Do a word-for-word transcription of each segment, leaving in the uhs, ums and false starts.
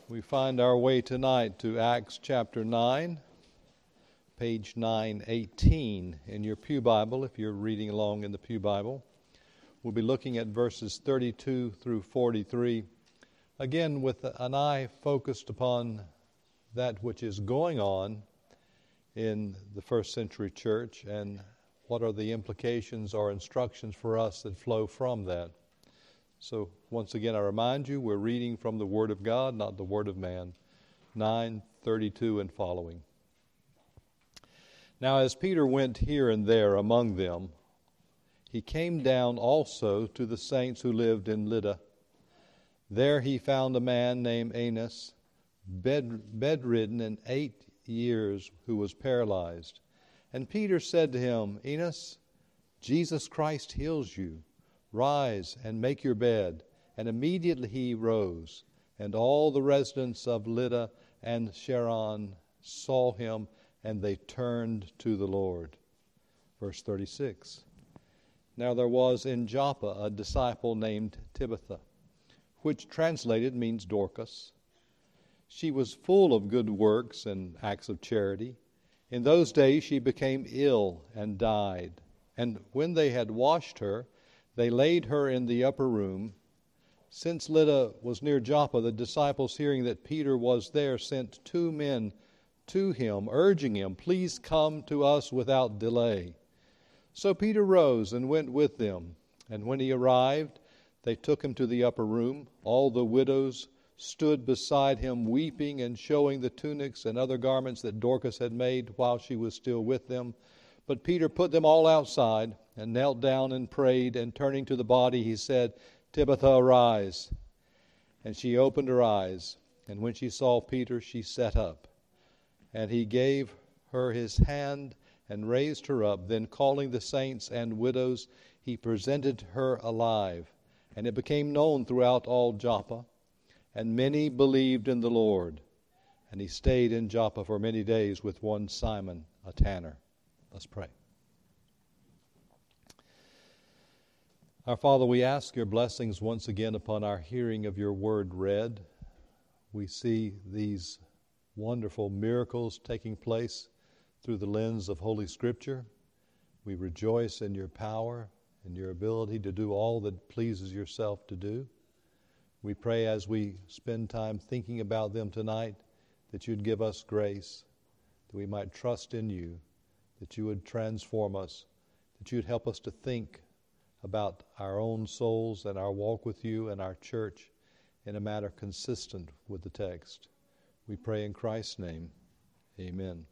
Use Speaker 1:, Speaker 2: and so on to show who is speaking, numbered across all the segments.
Speaker 1: We find our way tonight to Acts chapter nine, page nine eighteen in your Pew Bible, if you're reading along in the Pew Bible. We'll be looking at verses thirty-two through forty-three, again with an eye focused upon that which is going on in the first century church and what are the implications or instructions for us that flow from that. So once again, I remind you, we're reading from the Word of God, not the Word of man, nine thirty-two and following. Now as Peter went here and there among them, he came down also to the saints who lived in Lydda. There he found a man named Aeneas, bed, bedridden in eight years, who was paralyzed. And Peter said to him, Aeneas, Jesus Christ heals you. Rise and make your bed. And immediately he rose, and all the residents of Lydda and Sharon saw him, and they turned to the Lord. Verse thirty-six. Now there was in Joppa a disciple named Tabitha, which translated means Dorcas. She was full of good works and acts of charity. In those days she became ill and died. And when they had washed her, they laid her in the upper room. Since Lydda was near Joppa, the disciples, hearing that Peter was there, sent two men to him, urging him, Please come to us without delay. So Peter rose and went with them. And when he arrived, they took him to the upper room. All the widows stood beside him, weeping and showing the tunics and other garments that Dorcas had made while she was still with them. But Peter put them all outside and knelt down and prayed, and turning to the body he said, Tabitha, arise. And she opened her eyes, and when she saw Peter, she sat up. And he gave her his hand and raised her up. Then calling the saints and widows, he presented her alive. And it became known throughout all Joppa, and many believed in the Lord. And he stayed in Joppa for many days with one Simon, a tanner. Let's pray. Our Father, we ask your blessings once again upon our hearing of your word read. We see these wonderful miracles taking place through the lens of Holy Scripture. We rejoice in your power and your ability to do all that pleases yourself to do. We pray as we spend time thinking about them tonight that you'd give us grace, that we might trust in you, that you would transform us, that you'd help us to think about our own souls and our walk with you and our church in a manner consistent with the text. We pray in Christ's name. Amen.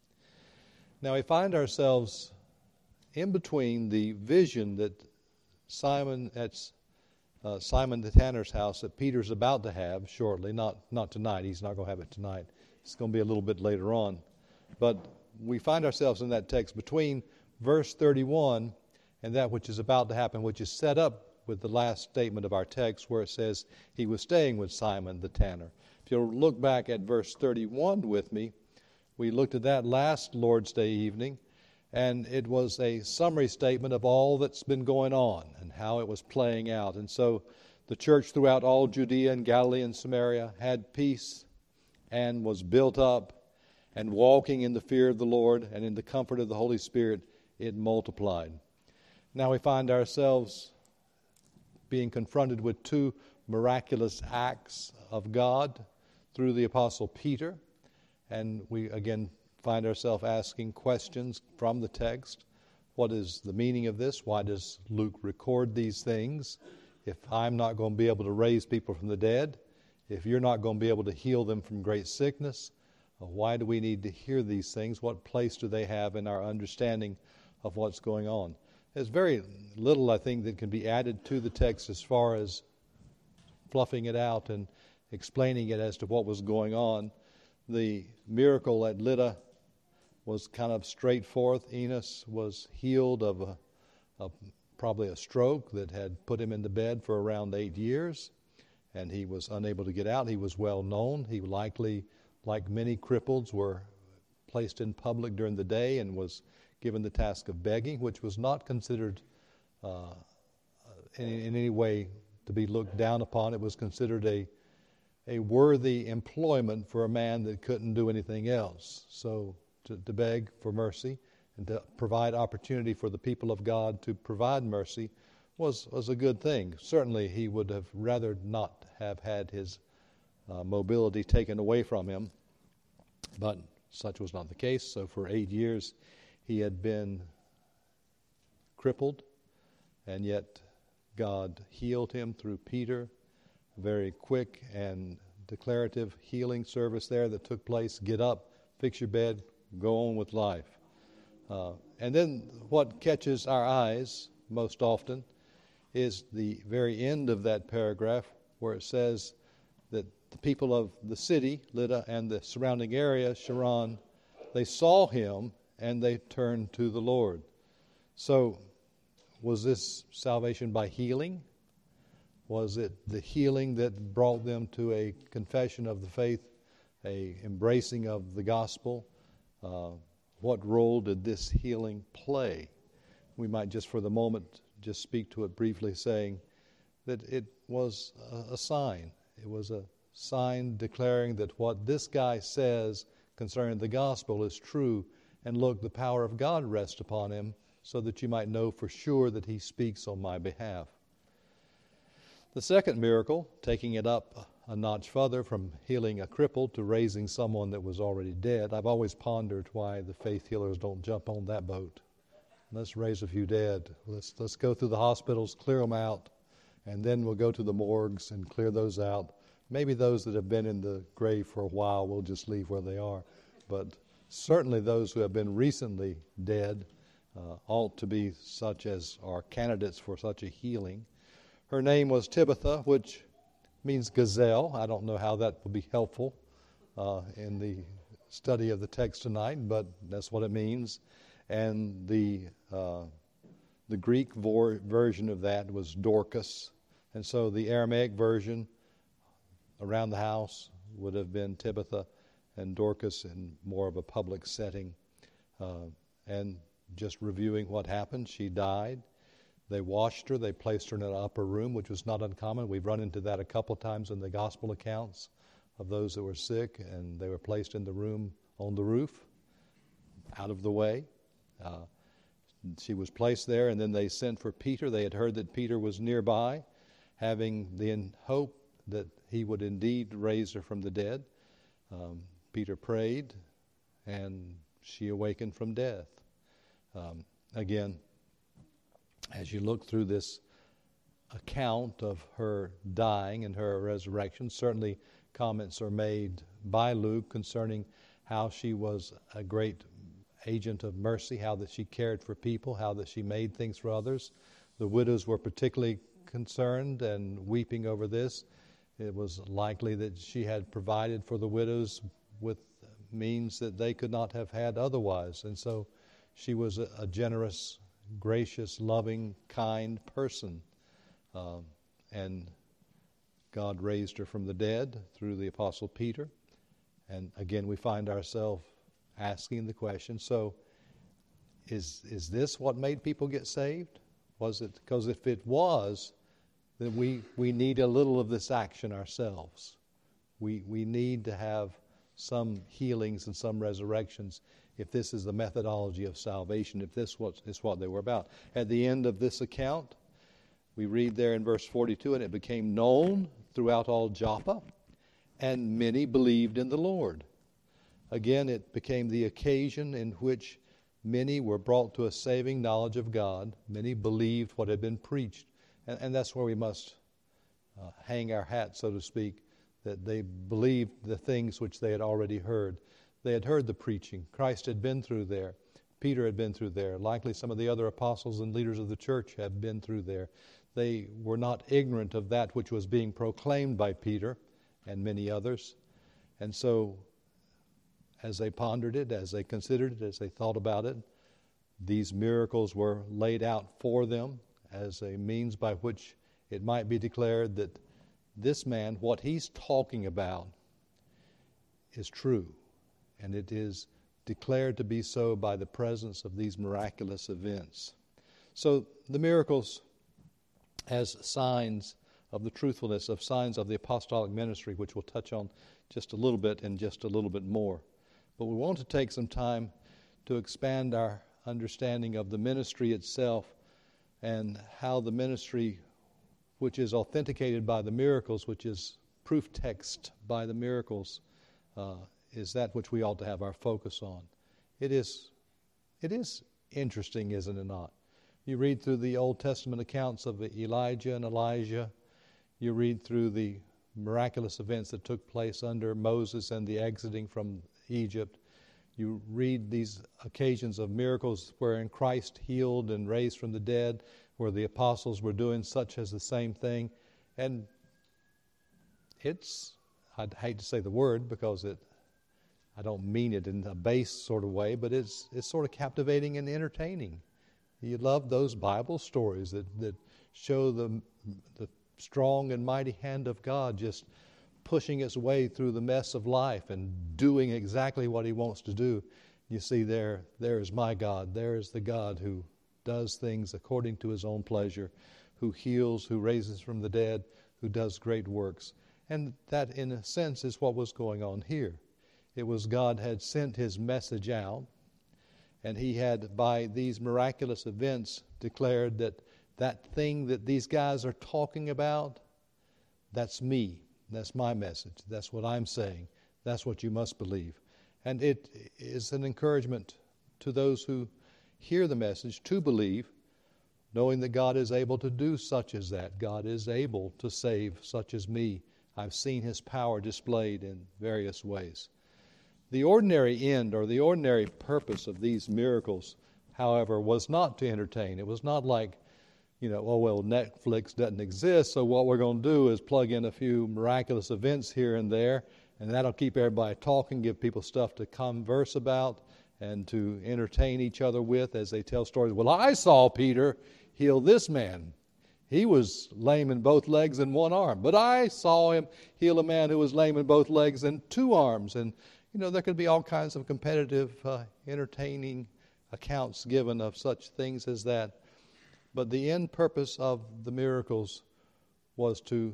Speaker 1: Now we find ourselves in between the vision that Simon at uh, Simon the tanner's house that Peter's about to have shortly, not, not tonight. He's not going to have it tonight. It's going to be a little bit later on. But we find ourselves in that text between verse thirty-one and that which is about to happen, which is set up with the last statement of our text where it says he was staying with Simon the tanner. If you'll look back at verse thirty-one with me, we looked at that last Lord's Day evening, and it was a summary statement of all that's been going on and how it was playing out. And so the church throughout all Judea and Galilee and Samaria had peace and was built up, and walking in the fear of the Lord and in the comfort of the Holy Spirit, it multiplied. Now we find ourselves being confronted with two miraculous acts of God through the Apostle Peter. And we again find ourselves asking questions from the text. What is the meaning of this? Why does Luke record these things? If I'm not going to be able to raise people from the dead, if you're not going to be able to heal them from great sickness, why do we need to hear these things? What place do they have in our understanding of what's going on? There's very little, I think, that can be added to the text as far as fluffing it out and explaining it as to what was going on. The miracle at Lydda was kind of straightforward. Aeneas was healed of a, a, probably a stroke that had put him in the bed for around eight years, and he was unable to get out. He was well known. He likely, like many cripples, were placed in public during the day and was given the task of begging, which was not considered uh, in, in any way to be looked down upon. It was considered a a worthy employment for a man that couldn't do anything else. So to, to beg for mercy and to provide opportunity for the people of God to provide mercy was, was a good thing. Certainly he would have rather not have had his uh, mobility taken away from him, but such was not the case. So for eight years he had been crippled, and yet God healed him through Peter. A very quick and declarative healing service there that took place. Get up, fix your bed, go on with life. Uh, and then what catches our eyes most often is the very end of that paragraph where it says that the people of the city, Lydda, and the surrounding area, Sharon, they saw him and they turned to the Lord. So was this salvation by healing? Was it the healing that brought them to a confession of the faith, a embracing of the gospel? Uh, what role did this healing play? We might just for the moment just speak to it briefly, saying that it was a, a sign. It was a sign declaring that what this guy says concerning the gospel is true, and look, the power of God rests upon him, so that you might know for sure that he speaks on my behalf. The second miracle, taking it up a notch further from healing a cripple to raising someone that was already dead. I've always pondered why the faith healers don't jump on that boat. Let's raise a few dead. Let's let's go through the hospitals, clear them out, and then we'll go to the morgues and clear those out. Maybe those that have been in the grave for a while will just leave where they are. But certainly those who have been recently dead uh, ought to be such as are candidates for such a healing. Her name was Tabitha, which means gazelle. I don't know how that will be helpful uh, in the study of the text tonight, but that's what it means. And the uh, the Greek vor- version of that was Dorcas. And so the Aramaic version around the house would have been Tabitha, and Dorcas in more of a public setting. Uh, and just reviewing what happened, she died. They washed her. They placed her in an upper room, which was not uncommon. We've run into that a couple times in the gospel accounts of those that were sick, and they were placed in the room on the roof, out of the way. Uh, she was placed there, and then they sent for Peter. They had heard that Peter was nearby, having the hope that he would indeed raise her from the dead. Um, Peter prayed, and she awakened from death. Um, again, as you look through this account of her dying and her resurrection, certainly comments are made by Luke concerning how she was a great agent of mercy, how that she cared for people, how that she made things for others. The widows were particularly concerned and weeping over this. It was likely that she had provided for the widows with means that they could not have had otherwise. And so she was a, a generous, gracious, loving, kind person. Um, and God raised her from the dead through the Apostle Peter. And again, we find ourselves asking the question, so is is this what made people get saved? Was it? Because if it was, then we, we need a little of this action ourselves. We we need to have some healings and some resurrections if this is the methodology of salvation, if this was, is what they were about. At the end of this account, we read there in verse forty-two, and it became known throughout all Joppa, and many believed in the Lord. Again, it became the occasion in which many were brought to a saving knowledge of God. Many believed what had been preached. And, and that's where we must uh, hang our hat, so to speak, that they believed the things which they had already heard. They had heard the preaching. Christ had been through there. Peter had been through there. Likely some of the other apostles and leaders of the church had been through there. They were not ignorant of that which was being proclaimed by Peter and many others. And so, as they pondered it, as they considered it, as they thought about it, these miracles were laid out for them as a means by which it might be declared that this man, what he's talking about, is true. And it is declared to be so by the presence of these miraculous events. So the miracles as signs of the truthfulness of signs of the apostolic ministry, which we'll touch on just a little bit and just a little bit more. But we want to take some time to expand our understanding of the ministry itself and how the ministry, which is authenticated by the miracles, which is proof text by the miracles, uh, is that which we ought to have our focus on. It is, it is interesting, isn't it not? You read through the Old Testament accounts of Elijah and Elijah. You read through the miraculous events that took place under Moses and the exiting from Egypt. You read these occasions of miracles wherein Christ healed and raised from the dead, where the apostles were doing such as the same thing. And it's, I'd hate to say the word because it, I don't mean it in a base sort of way, but it's it's sort of captivating and entertaining. You love those Bible stories that, that show the, the strong and mighty hand of God just pushing its way through the mess of life and doing exactly what He wants to do. You see there, there is my God. There is the God who does things according to His own pleasure, who heals, who raises from the dead, who does great works. And that, in a sense, is what was going on here. It was God had sent His message out, and He had, by these miraculous events, declared that that thing that these guys are talking about, that's me. That's my message. That's what I'm saying. That's what you must believe. And it is an encouragement to those who hear the message to believe, knowing that God is able to do such as that. God is able to save such as me. I've seen His power displayed in various ways. The ordinary end or the ordinary purpose of these miracles, however, was not to entertain. It was not like, you know, oh, well, Netflix doesn't exist, so what we're going to do is plug in a few miraculous events here and there, and that'll keep everybody talking, give people stuff to converse about and to entertain each other with as they tell stories. Well, I saw Peter heal this man. He was lame in both legs and one arm, but I saw him heal a man who was lame in both legs and two arms. And, you know, there could be all kinds of competitive, uh, entertaining accounts given of such things as that. But the end purpose of the miracles was to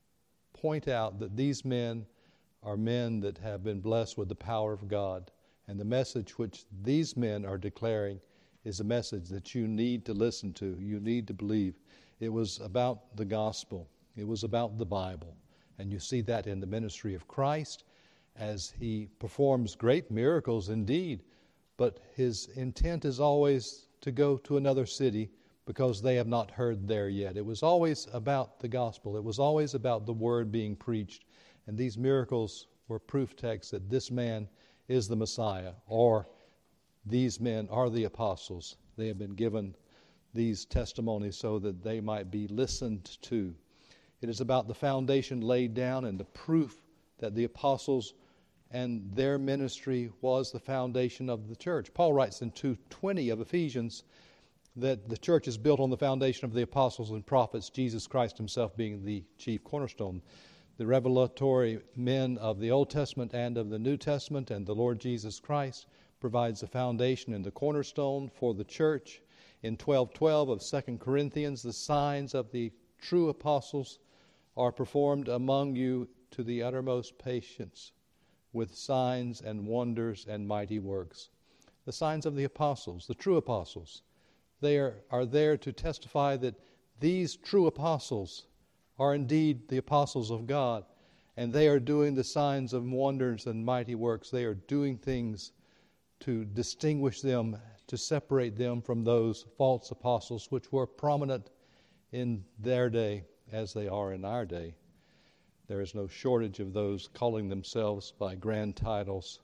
Speaker 1: point out that these men are men that have been blessed with the power of God. And the message which these men are declaring is a message that you need to listen to, you need to believe. It was about the gospel. It was about the Bible. And you see that in the ministry of Christ as He performs great miracles indeed. But His intent is always to go to another city because they have not heard there yet. It was always about the gospel. It was always about the word being preached. And these miracles were proof texts that this man is the Messiah, or these men are the apostles. They have been given these testimonies so that they might be listened to. It is about the foundation laid down and the proof that the apostles and their ministry was the foundation of the church. Paul writes in two twenty of Ephesians that the church is built on the foundation of the apostles and prophets, Jesus Christ Himself being the chief cornerstone. The revelatory men of the Old Testament and of the New Testament and the Lord Jesus Christ provides the foundation and the cornerstone for the church. In twelve twelve of Second Corinthians, the signs of the true apostles are performed among you to the uttermost patience, with signs and wonders and mighty works. The signs of the apostles, the true apostles, they are, are there to testify that these true apostles are indeed the apostles of God, and they are doing the signs of wonders and mighty works. They are doing things to distinguish them, to separate them from those false apostles which were prominent in their day as they are in our day. There is no shortage of those calling themselves by grand titles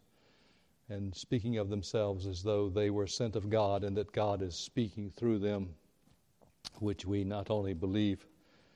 Speaker 1: and speaking of themselves as though they were sent of God and that God is speaking through them, which we not only believe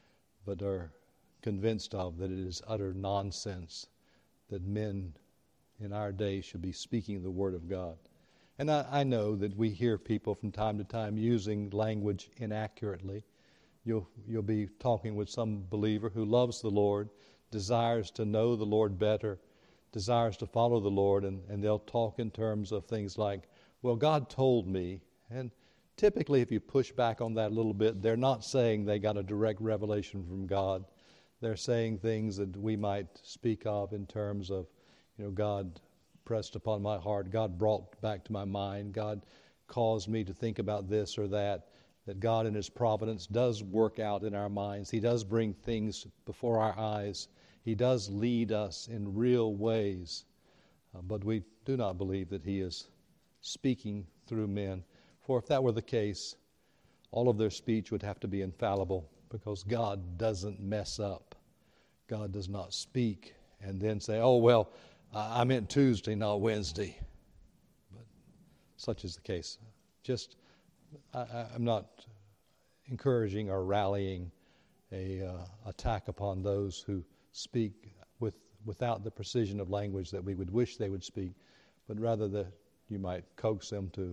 Speaker 1: but are convinced of that it is utter nonsense that men in our day should be speaking the Word of God. And I, I know that we hear people from time to time using language inaccurately. You'll, you'll be talking with some believer who loves the Lord, desires to know the Lord better, desires to follow the Lord, and, and they'll talk in terms of things like, well, God told me. And typically, if you push back on that a little bit, they're not saying they got a direct revelation from God. they're saying things that we might speak of in terms of, you know, God pressed upon my heart, God brought back to my mind, God caused me to think about this or that, that God in His providence does work out in our minds. He does bring things before our eyes. He does lead us in real ways. Uh, but we do not believe that He is speaking through men. For if that were the case, all of their speech would have to be infallible, because God doesn't mess up. God does not speak and then say, oh, well, I meant Tuesday, not Wednesday. But such is the case. Just, I, I'm not encouraging or rallying a uh, attack upon those who speak with without the precision of language that we would wish they would speak, but rather that you might coax them to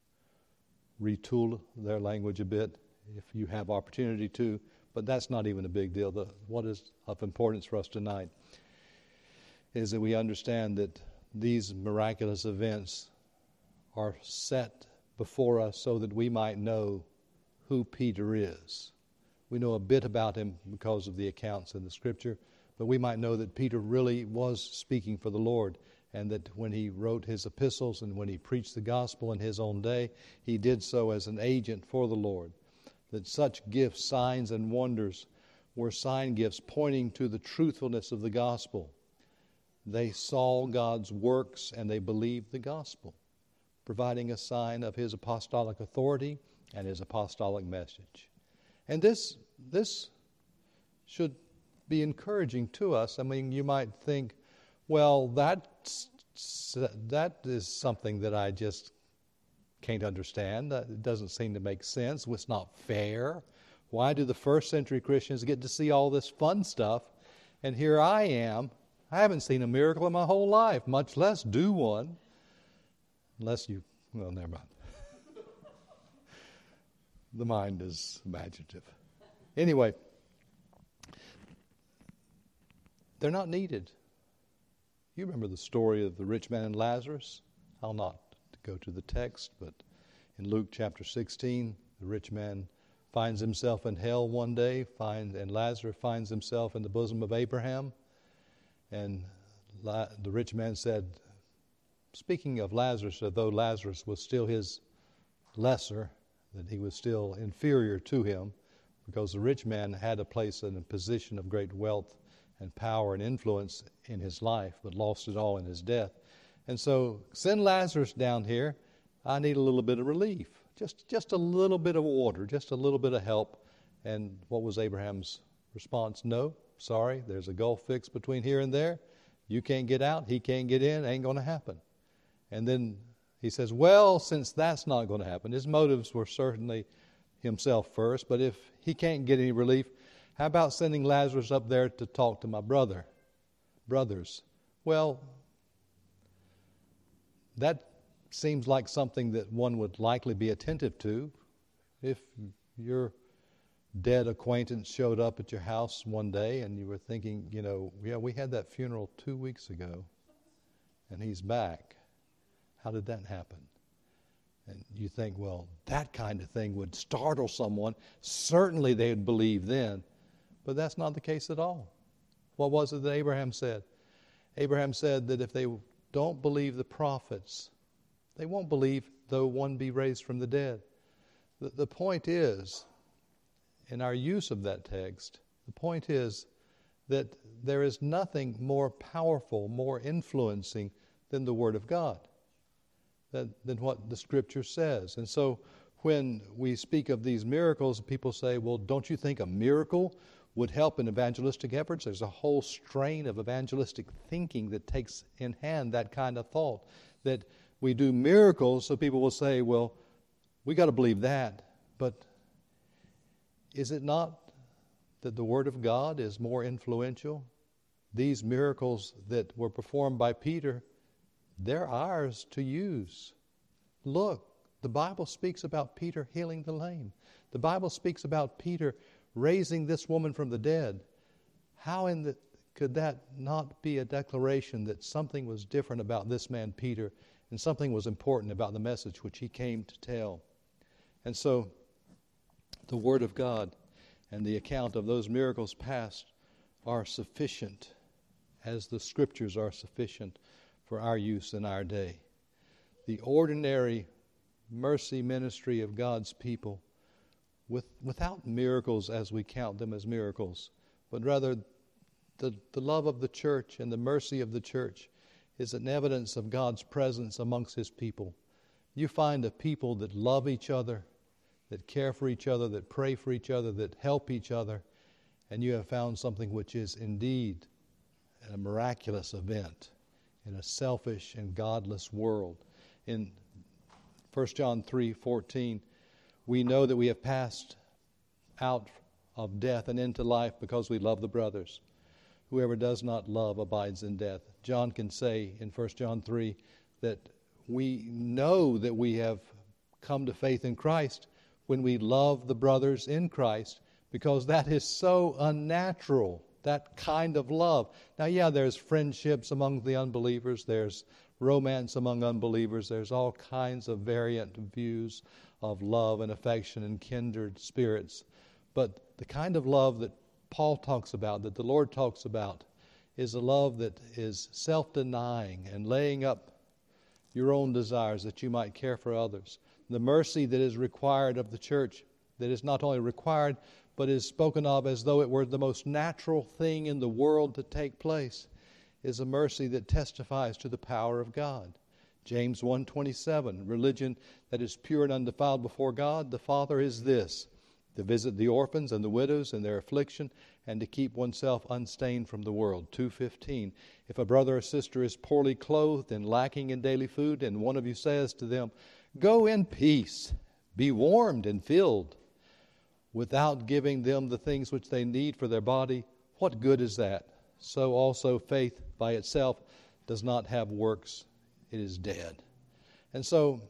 Speaker 1: retool their language a bit if you have opportunity to, but that's not even a big deal. The, what is of importance for us tonight is that we understand that these miraculous events are set before us so that we might know who Peter is. We know a bit about him because of the accounts in the Scripture, but we might know that Peter really was speaking for the Lord, and that when he wrote his epistles and when he preached the gospel in his own day, he did so as an agent for the Lord. That such gifts, signs and wonders, were sign gifts pointing to the truthfulness of the gospel. They saw God's works and they believed the gospel, providing a sign of His apostolic authority and His apostolic message. And this this should be encouraging to us. I mean, you might think, well, that's, that is something that I just can't understand. It doesn't seem to make sense. It's not fair. Why do the first century Christians get to see all this fun stuff? And here I am. I haven't seen a miracle in my whole life, much less do one. Unless you, well, never mind. The mind is imaginative. Anyway, they're not needed. You remember the story of the rich man and Lazarus? I'll not go to the text, but in Luke chapter sixteen, the rich man finds himself in hell one day, find, and Lazarus finds himself in the bosom of Abraham. And La, the rich man said, speaking of Lazarus, though Lazarus was still his lesser, that he was still inferior to him, because the rich man had a place and a position of great wealth and power and influence in his life, but lost it all in his death. And so, send Lazarus down here. I need a little bit of relief. Just, just a little bit of order, just a little bit of help. And what was Abraham's response? No, sorry, there's a gulf fixed between here and there. You can't get out, he can't get in, ain't going to happen. And then he says, well, since that's not going to happen, his motives were certainly himself first, but if he can't get any relief, how about sending Lazarus up there to talk to my brother, brothers? Well, that seems like something that one would likely be attentive to. If your dead acquaintance showed up at your house one day and you were thinking, you know, yeah, we had that funeral two weeks ago and he's back. How did that happen? And you think, well, that kind of thing would startle someone. Certainly they would believe then. But that's not the case at all. What was it that Abraham said? Abraham said that if they don't believe the prophets, they won't believe though one be raised from the dead. The, the point is, in our use of that text, the point is that there is nothing more powerful, more influencing than the Word of God, than, than what the Scripture says. And so when we speak of these miracles, people say, well, don't you think a miracle would help in evangelistic efforts? There's a whole strain of evangelistic thinking that takes in hand that kind of thought, that we do miracles so people will say, well, we got to believe that. But is it not that the Word of God is more influential? These miracles that were performed by Peter, they're ours to use. Look, the Bible speaks about Peter healing the lame. The Bible speaks about Peter raising this woman from the dead. How in the, could that not be a declaration that something was different about this man Peter, and something was important about the message which he came to tell? And so the Word of God and the account of those miracles past are sufficient, as the Scriptures are sufficient for our use in our day. The ordinary mercy ministry of God's people, with, without miracles as we count them as miracles, but rather the, the love of the church and the mercy of the church is an evidence of God's presence amongst His people. You find a people that love each other, that care for each other, that pray for each other, that help each other, and you have found something which is indeed a miraculous event in a selfish and godless world. In First John three fourteen, we know that we have passed out of death and into life because we love the brothers. Whoever does not love abides in death. John can say in First John three that we know that we have come to faith in Christ when we love the brothers in Christ, because that is so unnatural, that kind of love. Now, yeah, there's friendships among the unbelievers, there's romance among unbelievers, there's all kinds of variant views of love and affection and kindred spirits. But the kind of love that Paul talks about, that the Lord talks about, is a love that is self-denying and laying up your own desires that you might care for others. The mercy that is required of the church, that is not only required, but is spoken of as though it were the most natural thing in the world to take place, is a mercy that testifies to the power of God. James one twenty-seven, religion that is pure and undefiled before God the Father is this, to visit the orphans and the widows in their affliction, and to keep oneself unstained from the world. two fifteen, if a brother or sister is poorly clothed and lacking in daily food, and one of you says to them, go in peace, be warmed and filled, without giving them the things which they need for their body, what good is that? So also faith by itself does not have works. It is dead. And so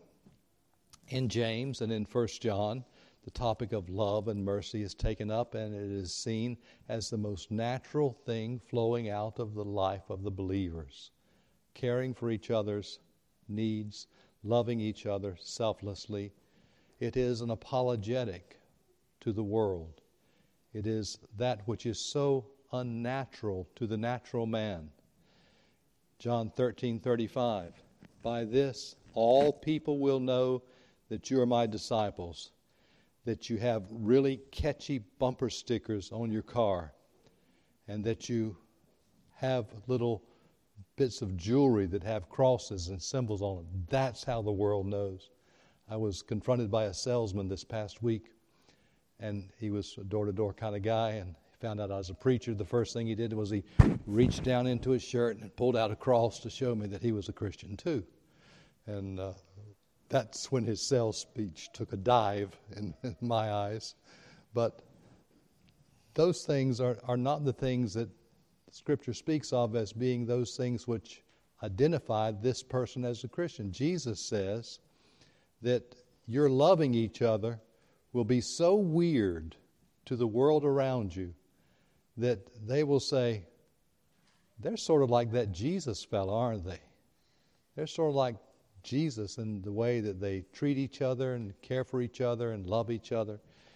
Speaker 1: in James and in First John, the topic of love and mercy is taken up, and it is seen as the most natural thing flowing out of the life of the believers. Caring for each other's needs, loving each other selflessly. It is an apologetic to the world. It is that which is so unnatural to the natural man. John thirteen thirty-five, by this all people will know that you are my disciples, that you have really catchy bumper stickers on your car, and that you have little bits of jewelry that have crosses and symbols on them. That's how the world knows. I was confronted by a salesman this past week, and he was a door-to-door kind of guy, and he found out I was a preacher. The first thing he did was he reached down into his shirt and pulled out a cross to show me that he was a Christian too. And uh, that's when his sales speech took a dive in, in my eyes. But those things are, are not the things that Scripture speaks of as being those things which identify this person as a Christian. Jesus says that your loving each other will be so weird to the world around you that they will say, they're sort of like that Jesus fellow, aren't they? They're sort of like Jesus in the way that they treat each other and care for each other and love each other.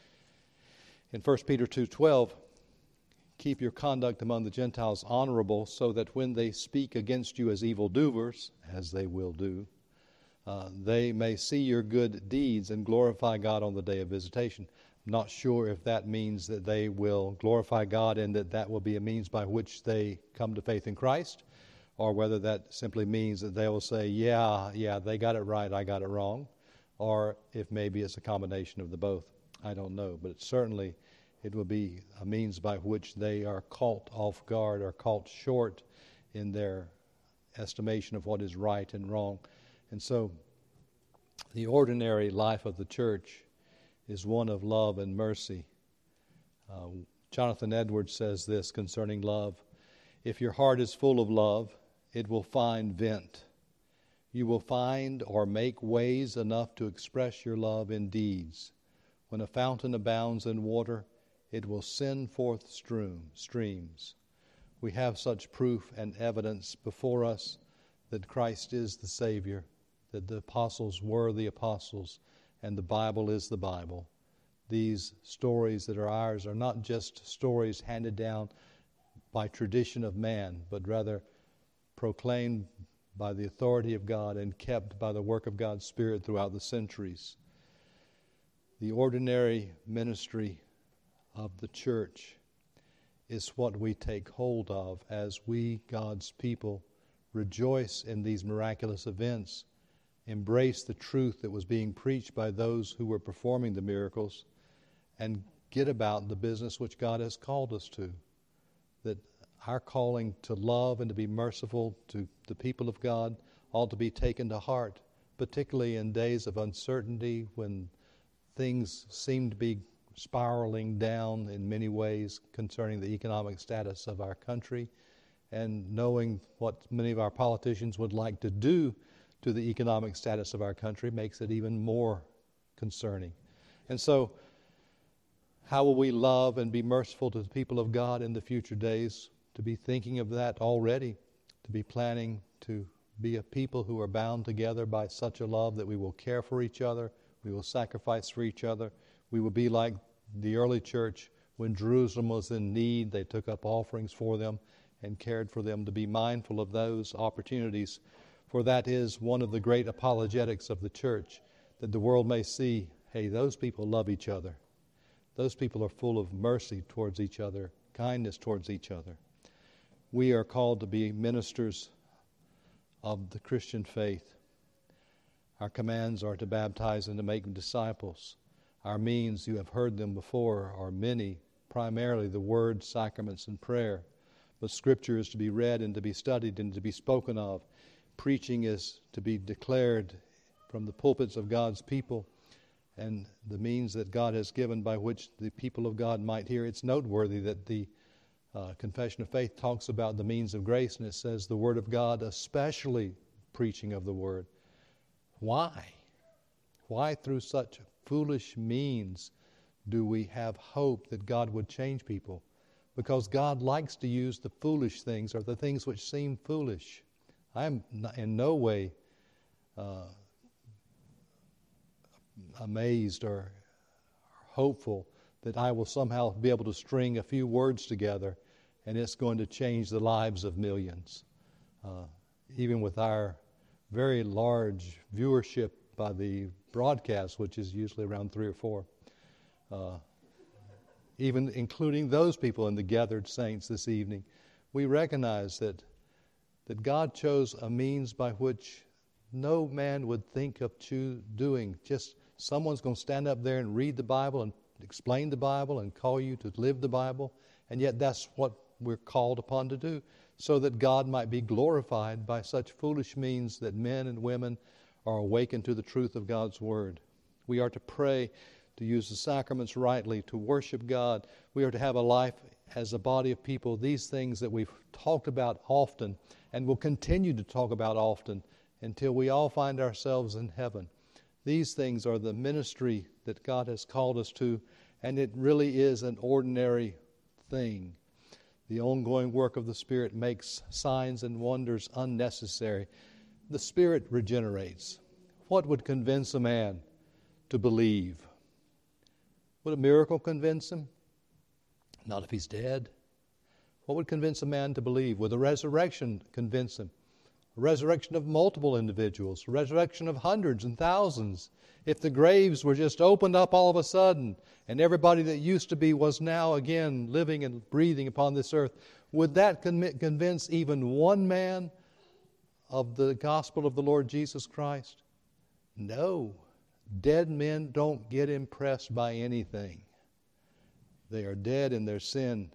Speaker 1: In First Peter two twelve, keep your conduct among the Gentiles honorable, so that when they speak against you as evildoers, as they will do, uh, they may see your good deeds and glorify God on the day of visitation. I'm not sure if that means that they will glorify God and that that will be a means by which they come to faith in Christ, or whether that simply means that they will say, yeah, yeah, they got it right, I got it wrong, or if maybe it's a combination of the both. I don't know, but it certainly it will be a means by which they are caught off guard or caught short in their estimation of what is right and wrong. And so the ordinary life of the church is one of love and mercy. Uh, Jonathan Edwards says this concerning love: if your heart is full of love, it will find vent. You will find or make ways enough to express your love in deeds. When a fountain abounds in water, it will send forth stream, streams. We have such proof and evidence before us that Christ is the Savior, that the apostles were the apostles, and the Bible is the Bible. These stories that are ours are not just stories handed down by tradition of man, but rather proclaimed by the authority of God and kept by the work of God's Spirit throughout the centuries. The ordinary ministry of the church is what we take hold of as we, God's people, rejoice in these miraculous events, embrace the truth that was being preached by those who were performing the miracles, and get about the business which God has called us to. That our calling to love and to be merciful to the people of God ought to be taken to heart, particularly in days of uncertainty when things seem to be spiraling down in many ways concerning the economic status of our country, and knowing what many of our politicians would like to do to the economic status of our country makes it even more concerning. And so, how will we love and be merciful to the people of God in the future days? To be thinking of that already, to be planning to be a people who are bound together by such a love that we will care for each other, we will sacrifice for each other. We will be like the early church when Jerusalem was in need. They took up offerings for them and cared for them, to be mindful of those opportunities. For that is one of the great apologetics of the church, that the world may see, hey, those people love each other. Those people are full of mercy towards each other, kindness towards each other. We are called to be ministers of the Christian faith. Our commands are to baptize and to make disciples. Our means, you have heard them before, are many, primarily the Word, sacraments, and prayer. But Scripture is to be read and to be studied and to be spoken of. Preaching is to be declared from the pulpits of God's people, and the means that God has given by which the people of God might hear. It's noteworthy that the uh, Confession of Faith talks about the means of grace, and it says the Word of God, especially preaching of the Word. Why? Why through such foolish means do we have hope that God would change people? Because God likes to use the foolish things, or the things which seem foolish. I am in no way uh, amazed or hopeful that I will somehow be able to string a few words together and it's going to change the lives of millions. Uh, even with our very large viewership by the broadcast, which is usually around three or four, uh, even including those people in the gathered saints this evening, we recognize that that God chose a means by which no man would think of choo- doing. Just someone's going to stand up there and read the Bible and explain the Bible and call you to live the Bible, and yet that's what we're called upon to do, so that God might be glorified by such foolish means that men and women are awakened to the truth of God's Word. We are to pray, to use the sacraments rightly, to worship God. We are to have a life as a body of people, these things that we've talked about often and will continue to talk about often until we all find ourselves in heaven. These things are the ministry that God has called us to, and it really is an ordinary thing. The ongoing work of the Spirit makes signs and wonders unnecessary. The Spirit regenerates. What would convince a man to believe? Would a miracle convince him? Not if he's dead. What would convince a man to believe? Would the resurrection convince him? A resurrection of multiple individuals, a resurrection of hundreds and thousands. If the graves were just opened up all of a sudden and everybody that used to be was now again living and breathing upon this earth, would that con- convince even one man of the gospel of the Lord Jesus Christ? No. Dead men don't get impressed by anything. They are dead in their sin.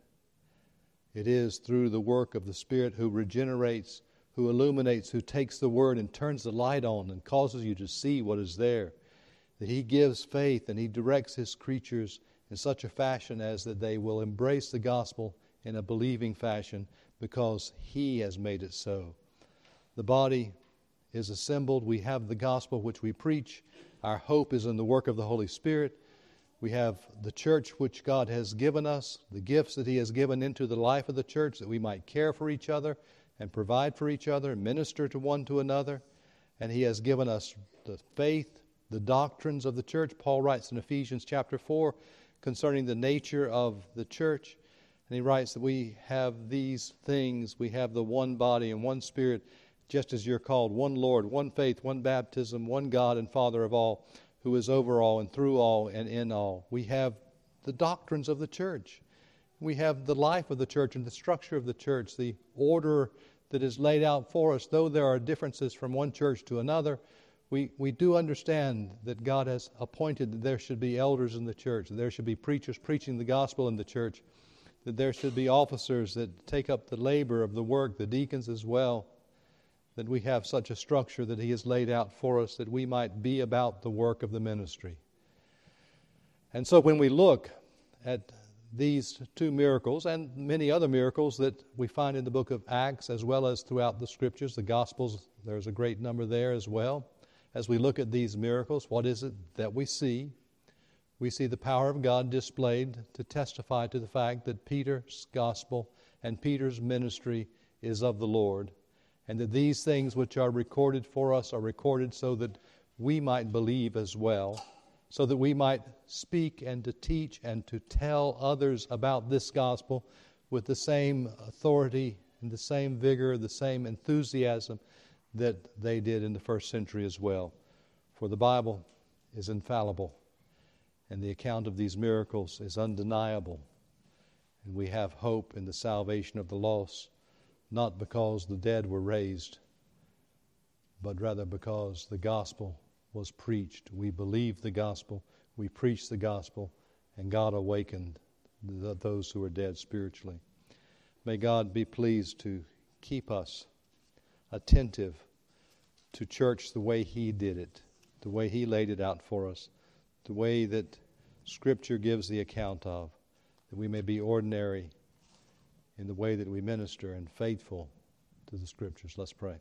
Speaker 1: It is through the work of the Spirit who regenerates, who illuminates, who takes the Word and turns the light on and causes you to see what is there, that He gives faith and He directs His creatures in such a fashion as that they will embrace the gospel in a believing fashion because He has made it so. The body is assembled. We have the gospel which we preach. Our hope is in the work of the Holy Spirit. We have the church which God has given us, the gifts that He has given into the life of the church that we might care for each other and provide for each other, minister to one to another. And He has given us the faith, the doctrines of the church. Paul writes in Ephesians chapter four concerning the nature of the church. And he writes that we have these things, we have the one body and one Spirit, just as you're called, one Lord, one faith, one baptism, one God and Father of all, who is over all and through all and in all. We have the doctrines of the church. We have the life of the church and the structure of the church, the order that is laid out for us. Though there are differences from one church to another, we, we do understand that God has appointed that there should be elders in the church, that there should be preachers preaching the gospel in the church, that there should be officers that take up the labor of the work, the deacons as well, that we have such a structure that He has laid out for us that we might be about the work of the ministry. And so when we look at these two miracles and many other miracles that we find in the book of Acts as well as throughout the Scriptures, the Gospels, there's a great number there as well. As we look at these miracles, what is it that we see? We see the power of God displayed to testify to the fact that Peter's gospel and Peter's ministry is of the Lord, and that these things which are recorded for us are recorded so that we might believe as well, so that we might speak and to teach and to tell others about this gospel with the same authority and the same vigor, the same enthusiasm that they did in the first century as well. For the Bible is infallible, and the account of these miracles is undeniable. And we have hope in the salvation of the lost, not because the dead were raised, but rather because the gospel was preached. We believed the gospel, we preached the gospel, and God awakened the, those who were dead spiritually. May God be pleased to keep us attentive to church the way He did it, the way He laid it out for us, the way that Scripture gives the account of, that we may be ordinary in the way that we minister and faithful to the Scriptures. Let's pray.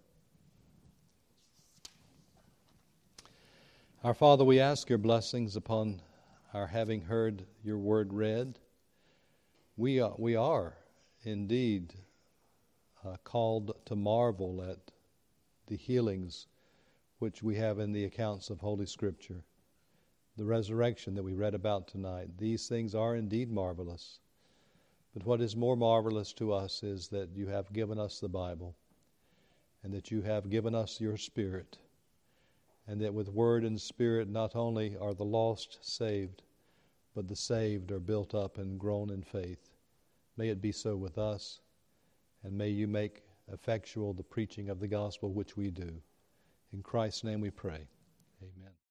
Speaker 1: Our Father, we ask Your blessings upon our having heard Your word read. We are, we are indeed uh, called to marvel at the healings which we have in the accounts of Holy Scripture. The resurrection that we read about tonight, these things are indeed marvelous. But what is more marvelous to us is that You have given us the Bible, and that You have given us Your Spirit, and that with Word and Spirit not only are the lost saved, but the saved are built up and grown in faith. May it be so with us, and may You make effectual the preaching of the gospel which we do. In Christ's name we pray. Amen.